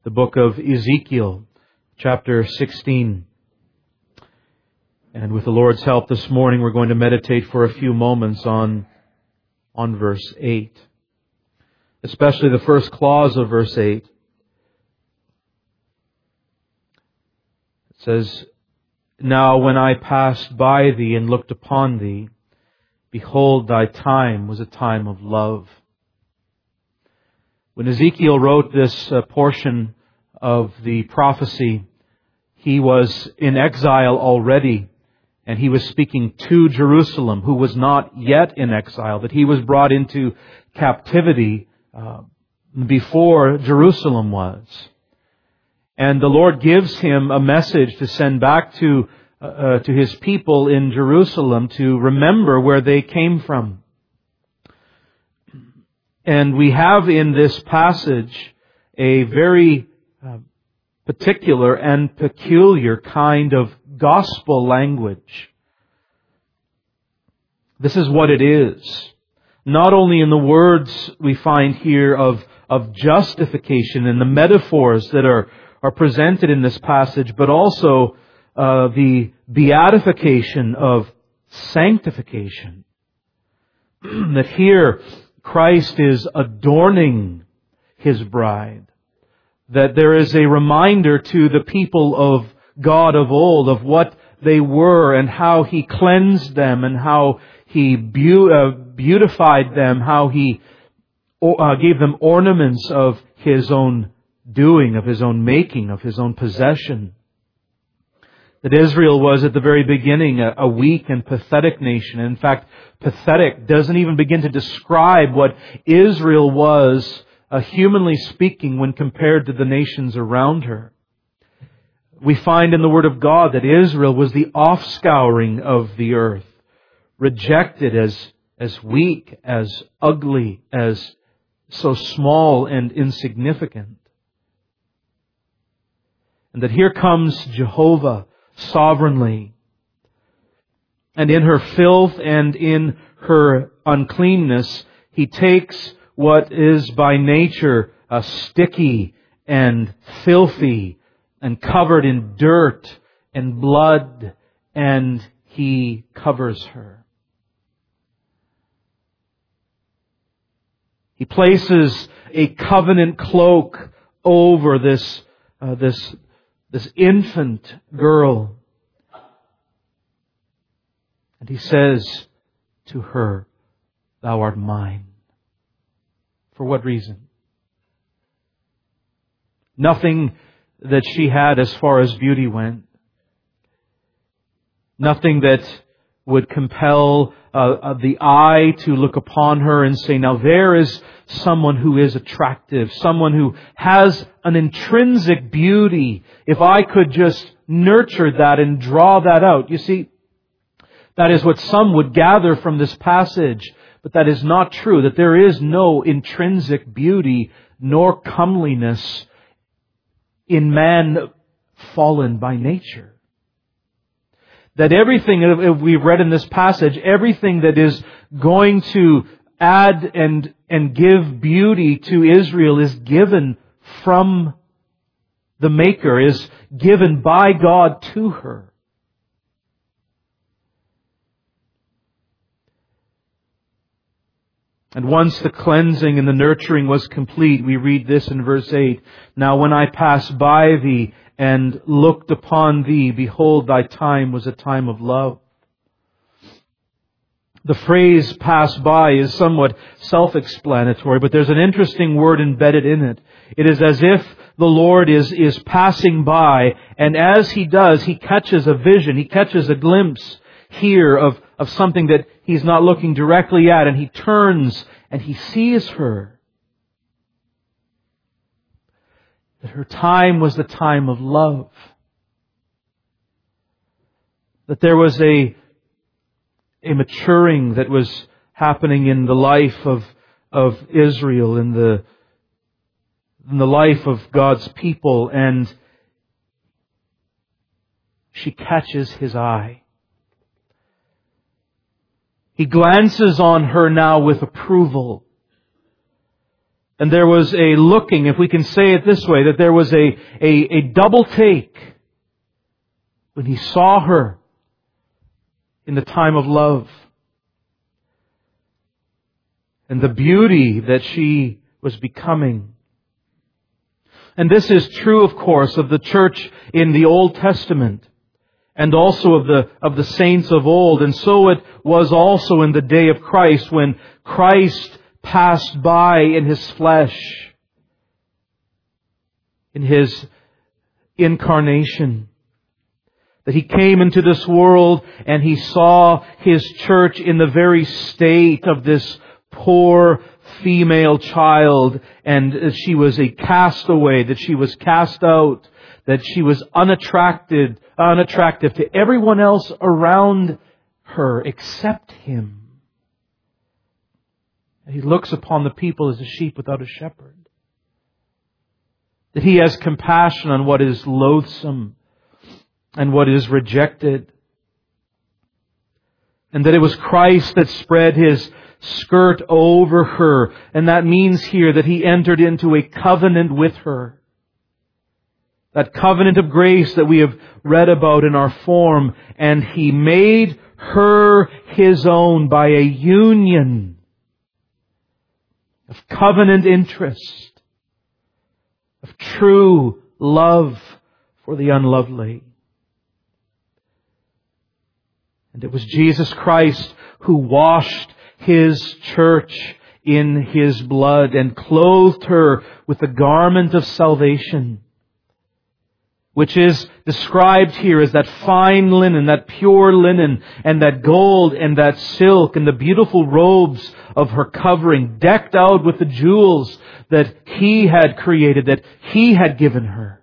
the book of Ezekiel, chapter 16. And with the Lord's help this morning, we're going to meditate for a few moments on verse 8. Especially the first clause of verse 8. It says, "Now when I passed by thee and looked upon thee, behold, thy time was a time of love." When Ezekiel wrote this portion of the prophecy, he was in exile already, and he was speaking to Jerusalem, who was not yet in exile, that he was brought into captivity before Jerusalem was. And the Lord gives him a message to send back to His people in Jerusalem to remember where they came from. And we have in this passage a very particular and peculiar kind of gospel language. This is what it is. Not only in the words we find here of justification and the metaphors that are presented in this passage, but also the beatification of sanctification. That here Christ is adorning His bride. That there is a reminder to the people of God of old of what they were and how He cleansed them and how He beautified them, how He gave them ornaments of His own doing, of His own making, of His own possession. That Israel was at the very beginning a weak and pathetic nation. In fact, pathetic doesn't even begin to describe what Israel was, humanly speaking, when compared to the nations around her. We find in the Word of God that Israel was the offscouring of the earth, rejected as weak, as ugly, as so small and insignificant. And that here comes Jehovah sovereignly, and in her filth and in her uncleanness, He takes what is by nature sticky and filthy and covered in dirt and blood, and He covers her. He places a covenant cloak over this infant girl. And He says to her, "Thou art mine." For what reason? Nothing that she had as far as beauty went. Nothing that would compel the eye to look upon her and say, now there is someone who is attractive, someone who has an intrinsic beauty. If I could just nurture that and draw that out. You see, that is what some would gather from this passage, but that is not true, that there is no intrinsic beauty nor comeliness in man fallen by nature. That everything we've read in this passage, everything that is going to add and give beauty to Israel is given from the Maker, is given by God to her. And once the cleansing and the nurturing was complete, we read this in verse 8, "Now when I passed by thee and looked upon thee, behold, thy time was a time of love." The phrase "pass by" is somewhat self-explanatory, but there's an interesting word embedded in it. It is as if the Lord is passing by, and as He does, He catches a vision, He catches a glimpse here of something that He's not looking directly at, and He turns and He sees her. That her time was the time of love. That there was a maturing that was happening in the life of Israel, in the life of God's people, and she catches His eye. He glances on her now with approval. And there was a looking, if we can say it this way, that there was a double take when He saw her in the time of love. And the beauty that she was becoming. And this is true, of course, of the church in the Old Testament, and also of the saints of old. And so it was also in the day of Christ, when Christ passed by in His flesh, in His incarnation, that He came into this world and He saw His church in the very state of this poor female child, and she was a castaway, that she was cast out, that she was unattractive to everyone else around her except Him. He looks upon the people as a sheep without a shepherd. That He has compassion on what is loathsome and what is rejected. And that it was Christ that spread His skirt over her. And that means here that He entered into a covenant with her. That covenant of grace that we have read about in our form. And He made her His own by a union of covenant interest, of true love for the unlovely. And it was Jesus Christ who washed His church in His blood and clothed her with the garment of salvation, which is described here as that fine linen, that pure linen, and that gold and that silk and the beautiful robes of her covering, decked out with the jewels that He had created, that He had given her.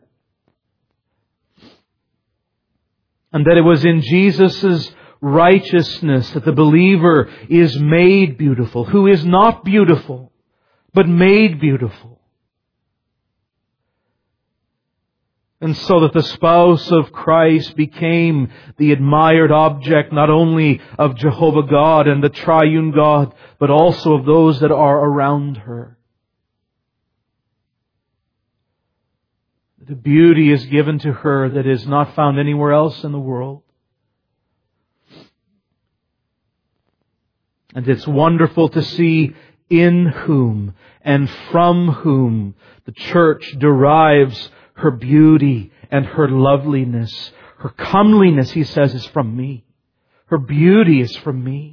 And that it was in Jesus' righteousness that the believer is made beautiful, who is not beautiful, but made beautiful. And so that the spouse of Christ became the admired object not only of Jehovah God and the triune God, but also of those that are around her. The beauty is given to her that is not found anywhere else in the world. And it's wonderful to see in whom and from whom the church derives her beauty and her loveliness. Her comeliness, he says, is from me. Her beauty is from me.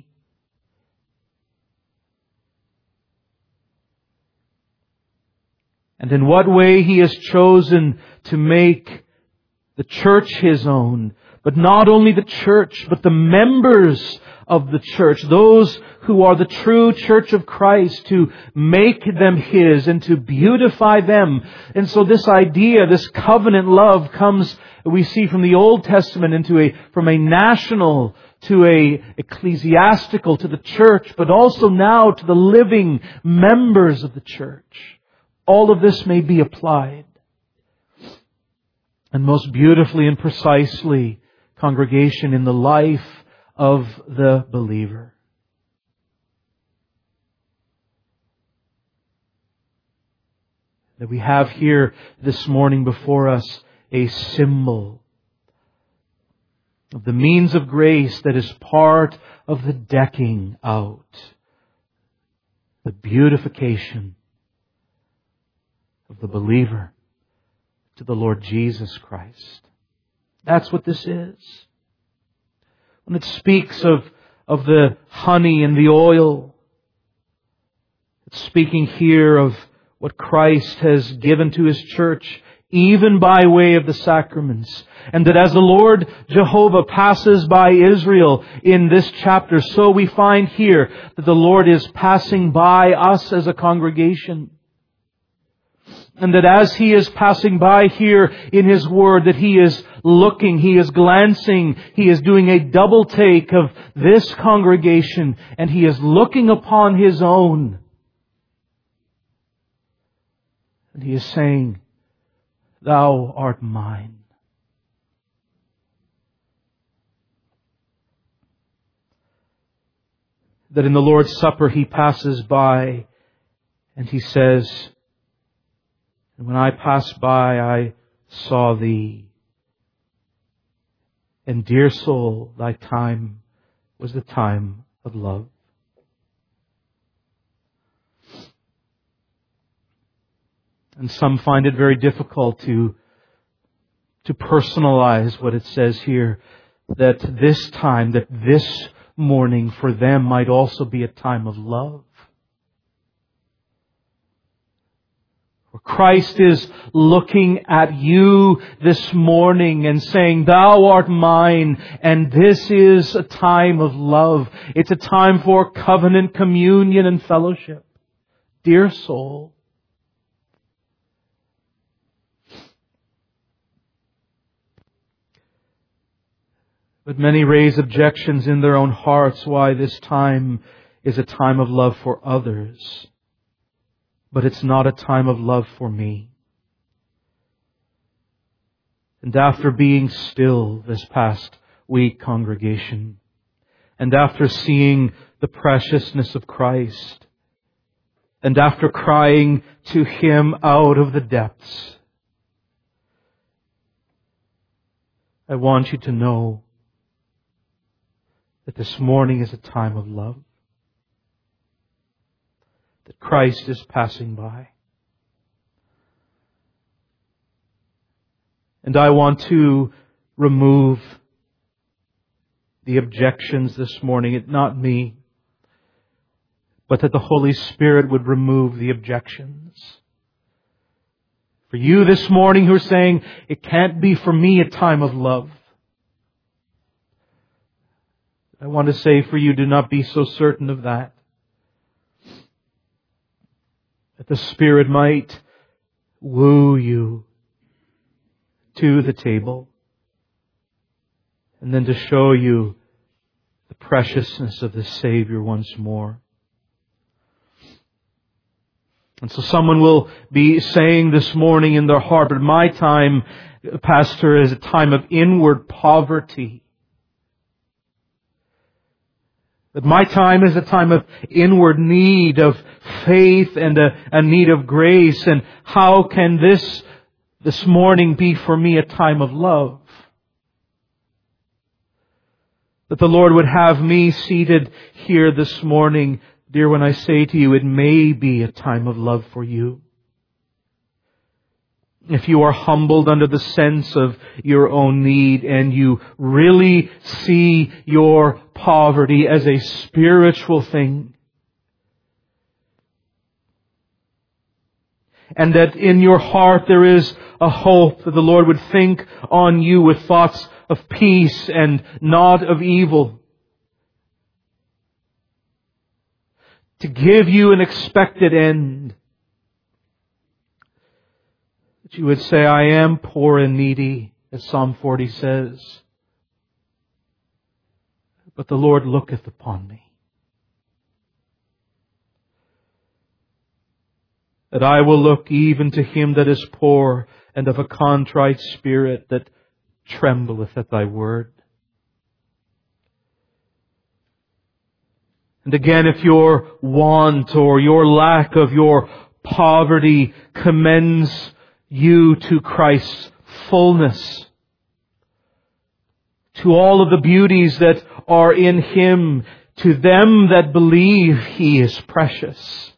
And in what way He has chosen to make the church His own. But not only the church, but the members of the church, those who are the true church of Christ, to make them His and to beautify them. And so this idea, this covenant love comes, we see from the Old Testament from a national to a ecclesiastical to the church, but also now to the living members of the church. All of this may be applied. And most beautifully and precisely, congregation, in the life of the believer. That we have here this morning before us a symbol of the means of grace that is part of the decking out, the beautification of the believer to the Lord Jesus Christ. That's what this is. When it speaks of the honey and the oil, it's speaking here of what Christ has given to His church, even by way of the sacraments. And that as the Lord Jehovah passes by Israel in this chapter, so we find here that the Lord is passing by us as a congregation. And that as He is passing by here in His Word, that He is looking, He is glancing, He is doing a double take of this congregation, and He is looking upon His own. And He is saying, "Thou art mine." That in the Lord's Supper He passes by and He says, And when I passed by, I saw Thee. And dear soul, Thy time was the time of love. And some find it very difficult to personalize what it says here, that this time, that this morning for them might also be a time of love. For Christ is looking at you this morning and saying, Thou art mine, and this is a time of love. It's a time for covenant communion and fellowship. Dear soul, but many raise objections in their own hearts why this time is a time of love for others, but it's not a time of love for me. And after being still this past week, congregation, and after seeing the preciousness of Christ, and after crying to Him out of the depths, I want you to know that this morning is a time of love. That Christ is passing by. And I want to remove the objections this morning. It's not me, but that the Holy Spirit would remove the objections. For you this morning who are saying, it can't be for me a time of love, I want to say for you, do not be so certain of that. That the Spirit might woo you to the table, and then to show you the preciousness of the Savior once more. And so someone will be saying this morning in their heart, but my time, Pastor, is a time of inward poverty. That my time is a time of inward need, of faith and a need of grace. And how can this morning be for me a time of love? That the Lord would have me seated here this morning. Dear, when I say to you, it may be a time of love for you. If you are humbled under the sense of your own need and you really see your poverty as a spiritual thing, and that in your heart there is a hope that the Lord would think on you with thoughts of peace and not of evil, to give you an expected end, that you would say, I am poor and needy, as Psalm 40 says, but the Lord looketh upon me. That I will look even to him that is poor and of a contrite spirit, that trembleth at thy word. And again, if your want or your lack of your poverty commends you to Christ's fullness, to all of the beauties that are in Him, to them that believe He is precious.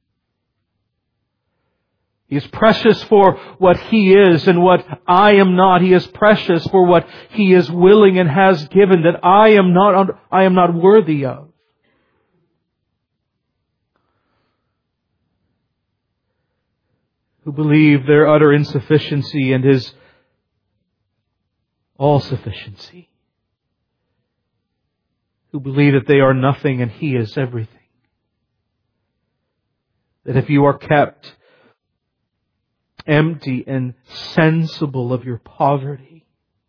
He is precious for what He is and what I am not. He is precious for what He is willing and has given that I am not worthy of. Who believe their utter insufficiency and His all-sufficiency. Who believe that they are nothing and He is everything. That if you are kept empty and sensible of your poverty,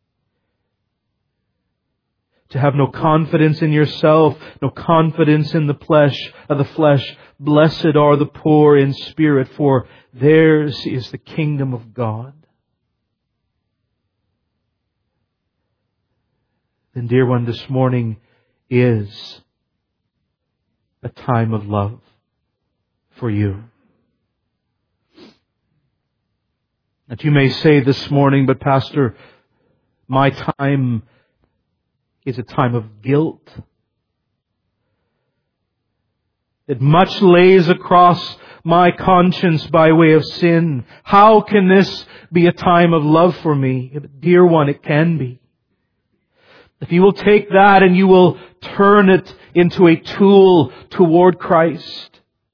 to have no confidence in yourself, no confidence in the flesh, blessed are the poor in spirit, for theirs is the kingdom of God. Then, dear one, this morning is a time of love for you. That you may say this morning, but Pastor, my time is a time of guilt. That much lays across my conscience by way of sin. How can this be a time of love for me? Dear one, it can be. If you will take that and you will turn it into a tool toward Christ.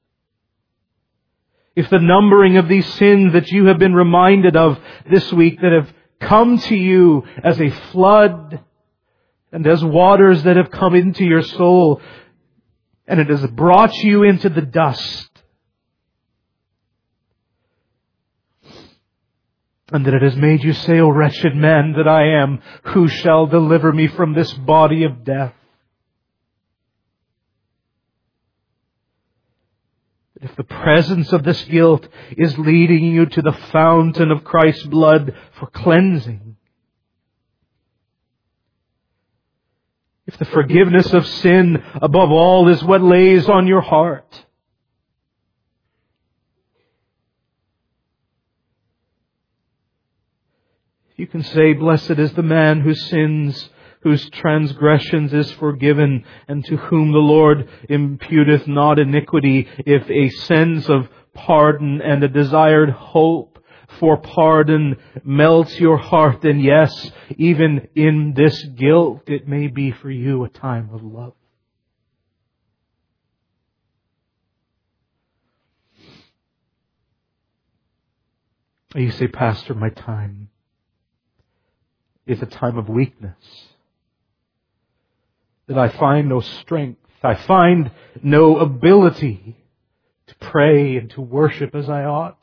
If the numbering of these sins that you have been reminded of this week that have come to you as a flood and as waters that have come into your soul, and it has brought you into the dust, and that it has made you say, O wretched man that I am, who shall deliver me from this body of death? If the presence of this guilt is leading you to the fountain of Christ's blood for cleansing, if the forgiveness of sin above all is what lays on your heart, you can say, blessed is the man whose sins, whose transgressions is forgiven, and to whom the Lord imputeth not iniquity. If a sense of pardon and a desired hope for pardon melts your heart, then yes, even in this guilt, it may be for you a time of love. You say, Pastor, my time is a time of weakness. That I find no strength. I find no ability to pray and to worship as I ought.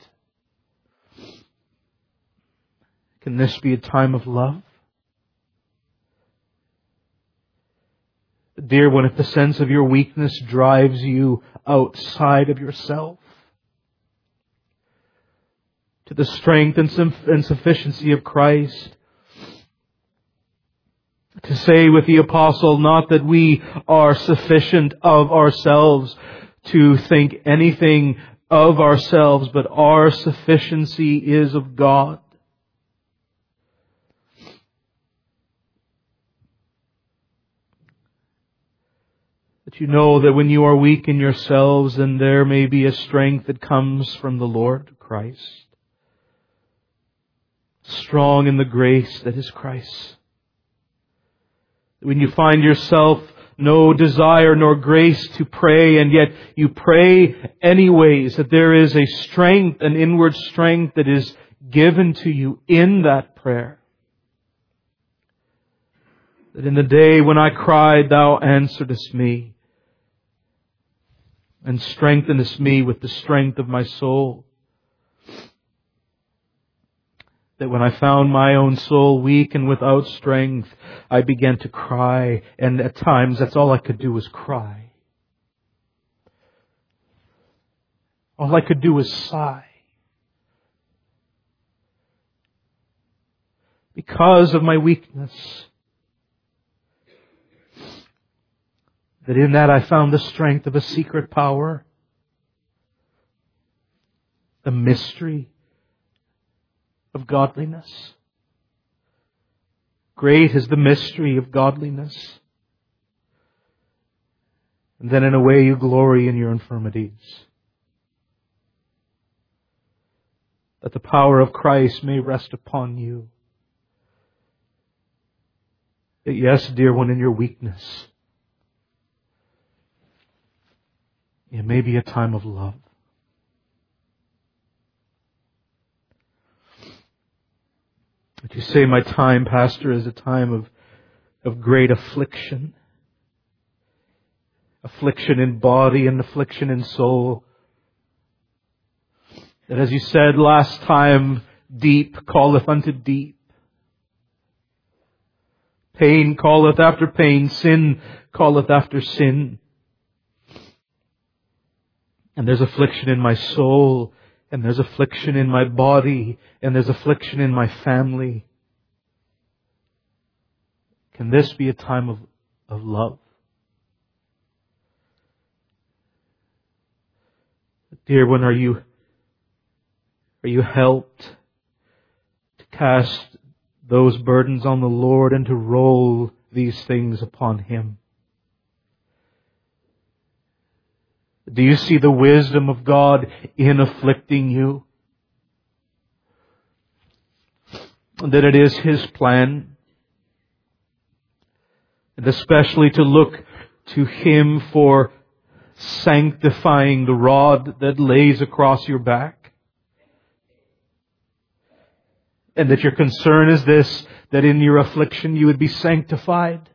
Can this be a time of love? Dear one, if the sense of your weakness drives you outside of yourself, to the strength and sufficiency of Christ, to say with the apostle, not that we are sufficient of ourselves to think anything of ourselves, but our sufficiency is of God. That you know that when you are weak in yourselves, then there may be a strength that comes from the Lord Christ. Strong in the grace that is Christ. When you find yourself no desire nor grace to pray, and yet you pray anyways, that there is a strength, an inward strength that is given to you in that prayer. That in the day when I cried, Thou answeredest me, and strengthenest me with the strength of my soul. That when I found my own soul weak and without strength, I began to cry. And at times, that's all I could do was cry. All I could do was sigh. Because of my weakness. That in that I found the strength of a secret power. The mystery of godliness. Great is the mystery of godliness. And then in a way you glory in your infirmities. That the power of Christ may rest upon you. That yes, dear one, in your weakness, it may be a time of love. But you say, my time, Pastor, is a time of great affliction. Affliction in body and affliction in soul. That as you said last time, deep calleth unto deep. Pain calleth after pain. Sin calleth after sin. And there's affliction in my soul. And there's affliction in my body. And there's affliction in my family. Can this be a time of love? Dear one, are you helped cast those burdens on the Lord and to roll these things upon Him. Do you see the wisdom of God in afflicting you? That it is His plan, and especially to look to Him for sanctifying the rod that lays across your back. And that your concern is this, that in your affliction you would be sanctified.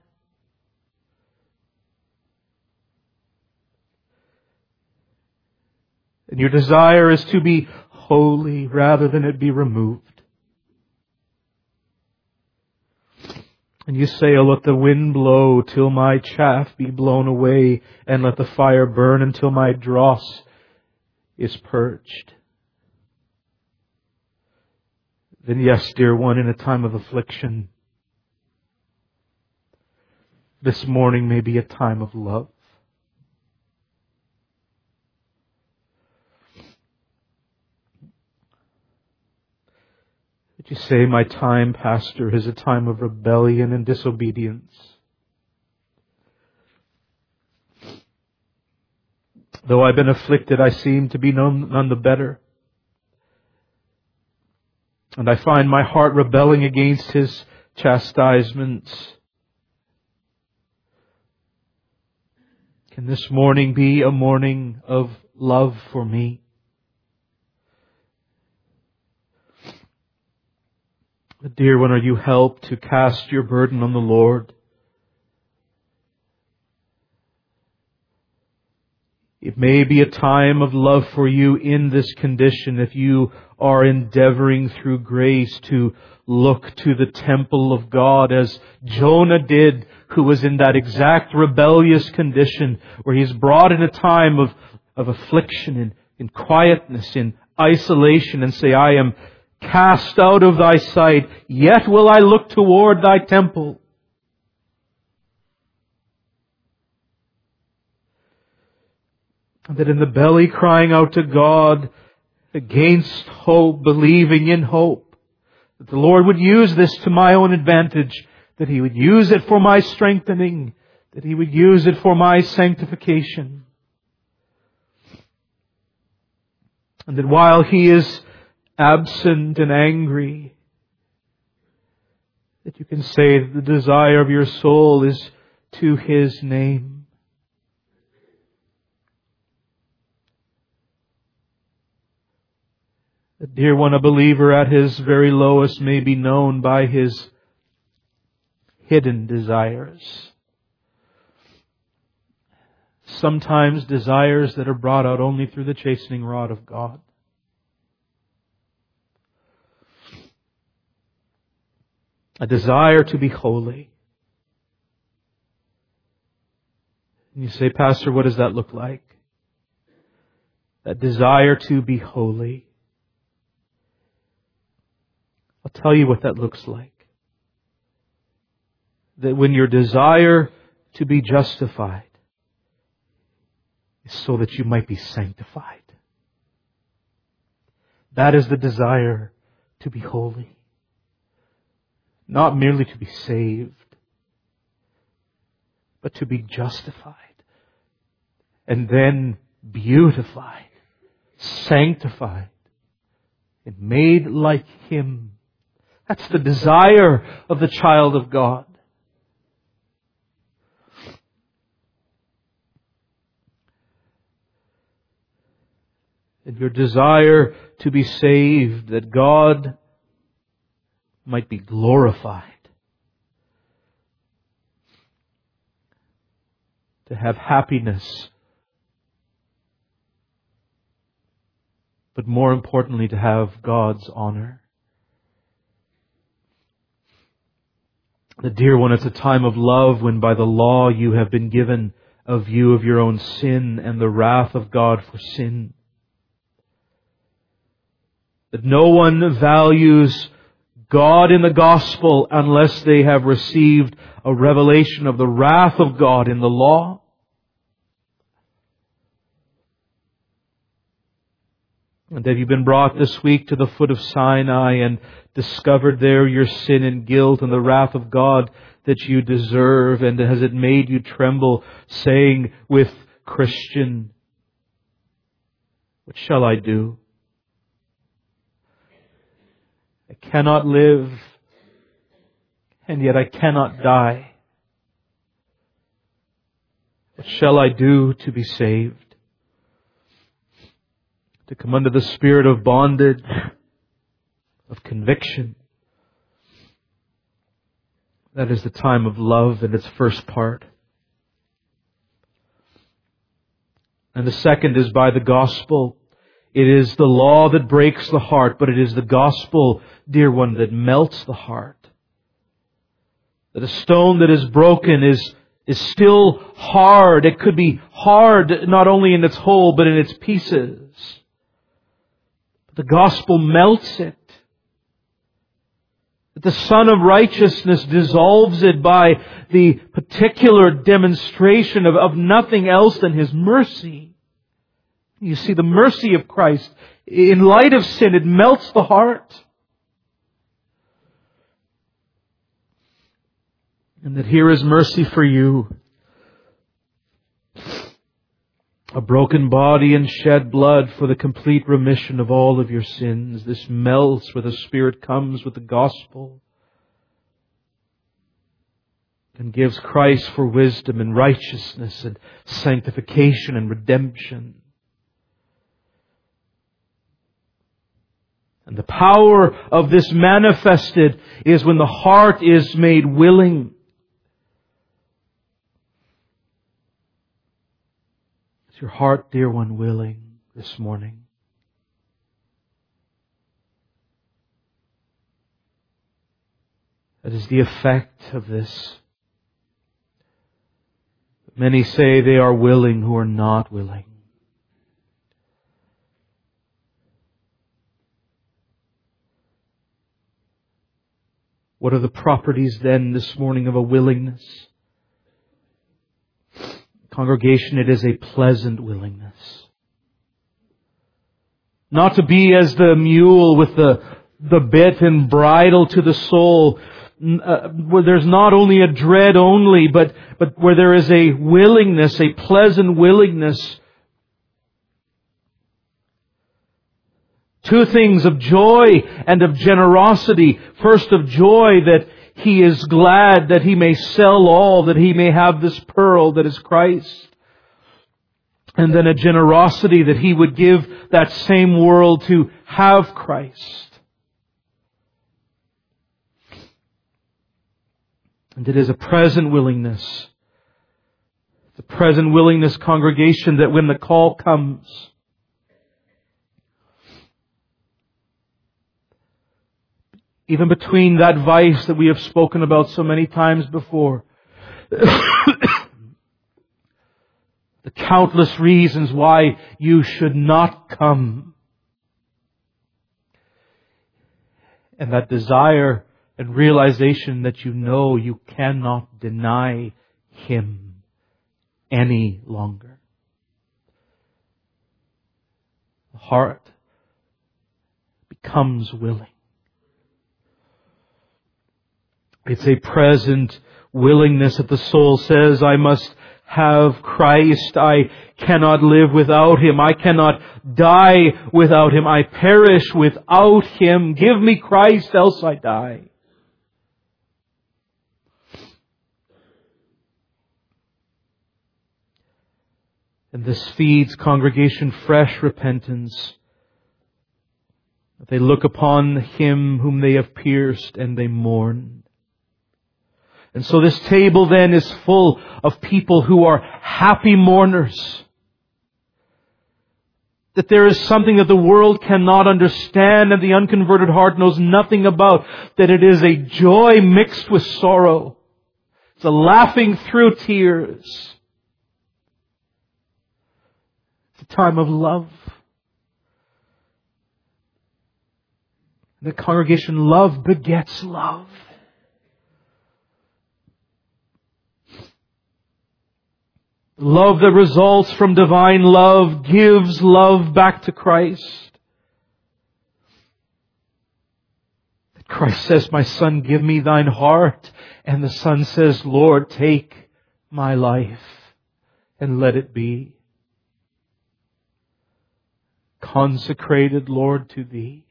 And your desire is to be holy rather than it be removed. And you say, "Oh, let the wind blow till my chaff be blown away, and let the fire burn until my dross is purged." Then yes, dear one, in a time of affliction, this morning may be a time of love. Did you say, "My time, Pastor, is a time of rebellion and disobedience"? Though I've been afflicted, I seem to be none the better. And I find my heart rebelling against His chastisements. Can this morning be a morning of love for me? Dear one, are you helped to cast your burden on the Lord? It may be a time of love for you in this condition if you are endeavoring through grace to look to the temple of God as Jonah did, who was in that exact rebellious condition where he's brought in a time of affliction, in quietness, in isolation, and say, "I am cast out of thy sight, yet will I look toward thy temple." And that in the belly crying out to God against hope, believing in hope, that the Lord would use this to my own advantage, that He would use it for my strengthening, that He would use it for my sanctification. And that while He is absent and angry, that you can say that the desire of your soul is to His name. That, dear one, a believer at his very lowest may be known by his hidden desires. Sometimes desires that are brought out only through the chastening rod of God. A desire to be holy. And you say, "Pastor, what does that look like?" That desire to be holy. I'll tell you what that looks like. That when your desire to be justified is so that you might be sanctified. That is the desire to be holy. Not merely to be saved, but to be justified. And then beautified, sanctified, and made like Him. That's the desire of the child of God. And your desire to be saved, that God might be glorified. To have happiness. But more importantly, to have God's honor. The dear one, it's a time of love when by the law you have been given a view of your own sin and the wrath of God for sin. That no one values God in the gospel unless they have received a revelation of the wrath of God in the law. And have you been brought this week to the foot of Sinai and discovered there your sin and guilt and the wrath of God that you deserve? And has it made you tremble, saying with Christian, what shall I do? I cannot live, and yet I cannot die. What shall I do to be saved? To come under the spirit of bondage, of conviction. That is the time of love in its first part. And the second is by the gospel. It is the law that breaks the heart, but it is the gospel, dear one, that melts the heart. That a stone that is broken is still hard. It could be hard not only in its whole, but in its pieces. The gospel melts it. The Son of Righteousness dissolves it by the particular demonstration of nothing else than His mercy. You see, the mercy of Christ, in light of sin, it melts the heart. And that here is mercy for you. A broken body and shed blood for the complete remission of all of your sins. This melts where the Spirit comes with the gospel and gives Christ for wisdom and righteousness and sanctification and redemption. And the power of this manifested is when the heart is made willing. Is your heart, dear one, willing this morning? That is the effect of this. Many say they are willing who are not willing. What are the properties then this morning of a willingness? Congregation, it is a pleasant willingness. Not to be as the mule with the bit and bridle to the soul, where there's not only a dread only, but where there is a willingness, a pleasant willingness. Two things of joy and of generosity. First, of joy that he is glad that he may sell all, that he may have this pearl that is Christ. And then a generosity that he would give that same world to have Christ. And it is a present willingness. It's a present willingness, congregation, that when the call comes, even between that vice that we have spoken about so many times before, the countless reasons why you should not come, and that desire and realization that you know you cannot deny Him any longer. The heart becomes willing. It's a present willingness that the soul says, I must have Christ. I cannot live without Him. I cannot die without Him. I perish without Him. Give me Christ, else I die. And this feeds, congregation, fresh repentance. They look upon Him whom they have pierced and they mourn. And so this table then is full of people who are happy mourners. That there is something that the world cannot understand and the unconverted heart knows nothing about. That it is a joy mixed with sorrow. It's a laughing through tears. It's a time of love. The congregation, love begets love. Love that results from divine love gives love back to Christ. Christ says, my son, give me thine heart. And the son says, Lord, take my life and let it be consecrated, Lord, to Thee.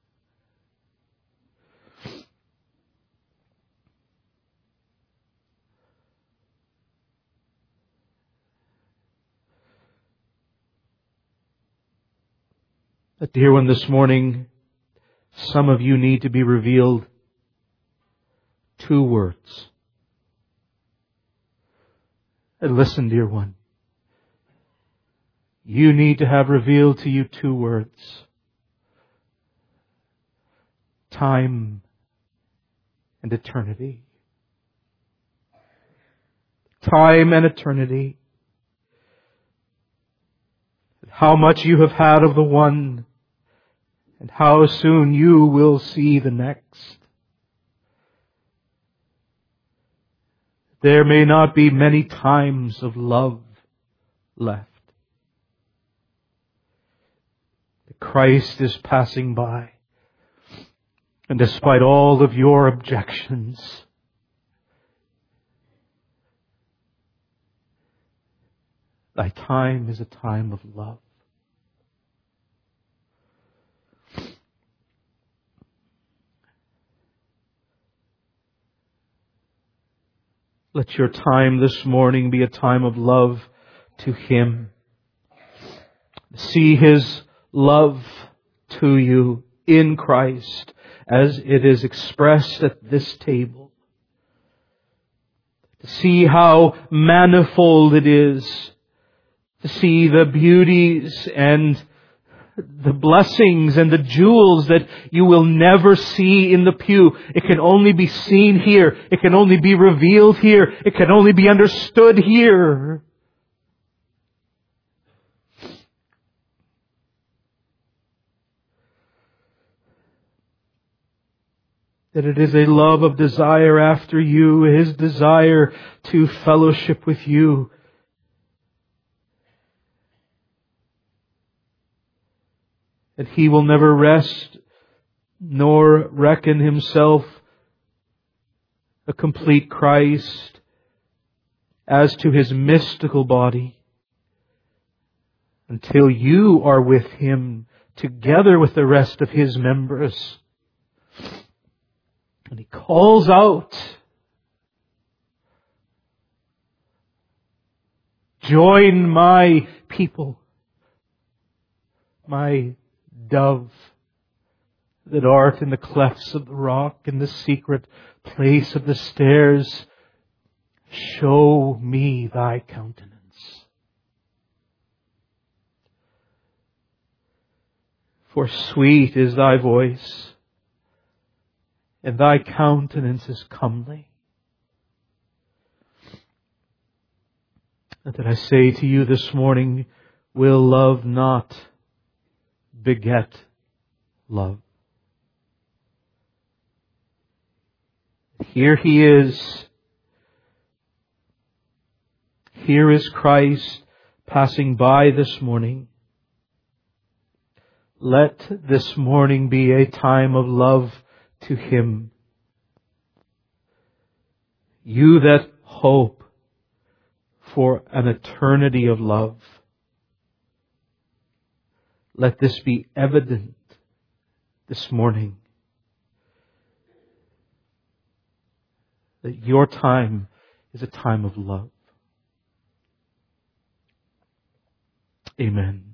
But dear one, this morning, some of you need to be revealed 2 words. And listen, dear one, you need to have revealed to you 2 words. Time and eternity. Time and eternity. How much you have had of the one, and how soon you will see the next. There may not be many times of love left. Christ is passing by. And despite all of your objections, thy time is a time of love. Let your time this morning be a time of love to Him. See His love to you in Christ as it is expressed at this table. To see how manifold it is. To see the beauties and the blessings and the jewels that you will never see in the pew. It can only be seen here. It can only be revealed here. It can only be understood here. That it is a love of desire after you, His desire to fellowship with you. That He will never rest nor reckon Himself a complete Christ as to His mystical body until you are with Him together with the rest of His members. And He calls out, join my people, my dove that art in the clefts of the rock, in the secret place of the stairs, show me thy countenance. For sweet is thy voice, and thy countenance is comely. And that I say to you this morning, will love not beget love? Here He is. Here is Christ passing by this morning. Let this morning be a time of love to Him. You that hope for an eternity of love, let this be evident this morning. That your time is a time of love. Amen.